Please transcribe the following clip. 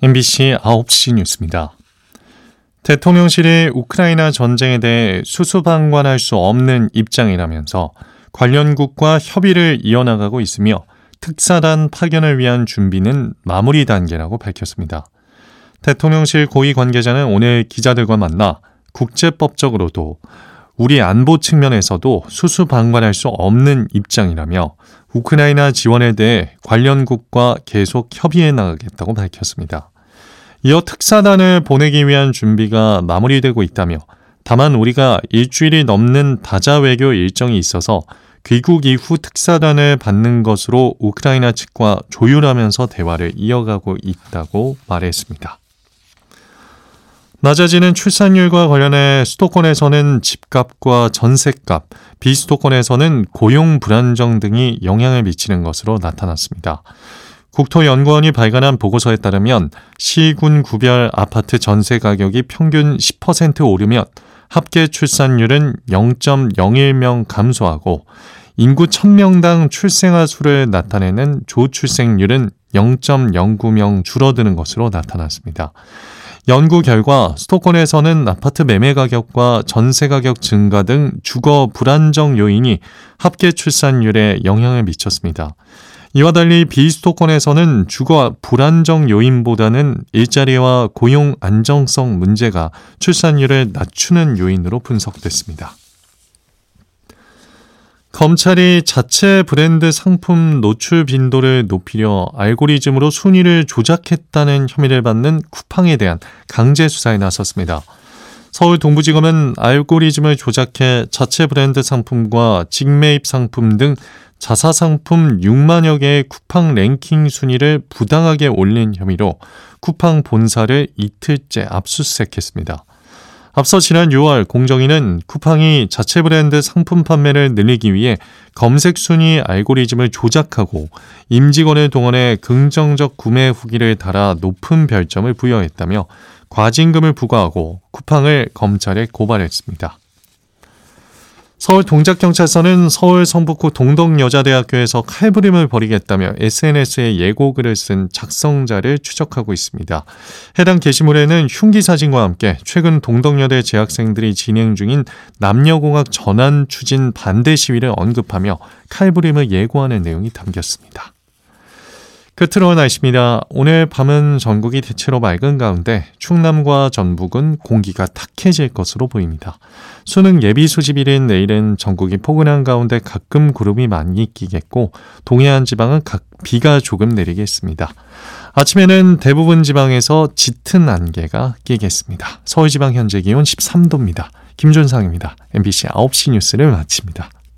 MBC 9시 뉴스입니다. 대통령실이 우크라이나 전쟁에 대해 수수방관할 수 없는 입장이라면서 관련국과 협의를 이어나가고 있으며 특사단 파견을 위한 준비는 마무리 단계라고 밝혔습니다. 대통령실 고위 관계자는 오늘 기자들과 만나 국제법적으로도 우리 안보 측면에서도 수수방관할 수 없는 입장이라며 우크라이나 지원에 대해 관련국과 계속 협의해 나가겠다고 밝혔습니다. 이어 특사단을 보내기 위한 준비가 마무리되고 있다며 다만 우리가 일주일이 넘는 다자 외교 일정이 있어서 귀국 이후 특사단을 받는 것으로 우크라이나 측과 조율하면서 대화를 이어가고 있다고 말했습니다. 낮아지는 출산율과 관련해 수도권에서는 집값과 전셋값, 비수도권에서는 고용 불안정 등이 영향을 미치는 것으로 나타났습니다. 국토연구원이 발간한 보고서에 따르면 시군 구별 아파트 전세 가격이 평균 10% 오르면 합계 출산율은 0.01명 감소하고 인구 1000명당 출생아 수를 나타내는 조출생률은 0.09명 줄어드는 것으로 나타났습니다. 연구 결과 수도권에서는 아파트 매매 가격과 전세 가격 증가 등 주거 불안정 요인이 합계 출산율에 영향을 미쳤습니다. 이와 달리 비수도권에서는 주거 불안정 요인보다는 일자리와 고용 안정성 문제가 출산율을 낮추는 요인으로 분석됐습니다. 검찰이 자체 브랜드 상품 노출 빈도를 높이려 알고리즘으로 순위를 조작했다는 혐의를 받는 쿠팡에 대한 강제 수사에 나섰습니다. 서울 동부지검은 알고리즘을 조작해 자체 브랜드 상품과 직매입 상품 등 자사상품 6만여 개의 쿠팡 랭킹 순위를 부당하게 올린 혐의로 쿠팡 본사를 이틀째 압수수색했습니다. 앞서 지난 6월 공정위는 쿠팡이 자체 브랜드 상품 판매를 늘리기 위해 검색 순위 알고리즘을 조작하고 임직원을 동원해 긍정적 구매 후기를 달아 높은 별점을 부여했다며 과징금을 부과하고 쿠팡을 검찰에 고발했습니다. 서울 동작경찰서는 서울 성북구 동덕여자대학교에서 칼부림을 벌이겠다며 SNS에 예고글을 쓴 작성자를 추적하고 있습니다. 해당 게시물에는 흉기 사진과 함께 최근 동덕여대 재학생들이 진행 중인 남녀공학 전환 추진 반대 시위를 언급하며 칼부림을 예고하는 내용이 담겼습니다. 끝으로 날씨입니다. 오늘 밤은 전국이 대체로 맑은 가운데 충남과 전북은 공기가 탁해질 것으로 보입니다. 수능 예비 소집일인 내일은 전국이 포근한 가운데 가끔 구름이 많이 끼겠고 동해안 지방은 비가 조금 내리겠습니다. 아침에는 대부분 지방에서 짙은 안개가 끼겠습니다. 서울 지방 현재 기온 13도입니다. 김준상입니다. MBC 9시 뉴스를 마칩니다.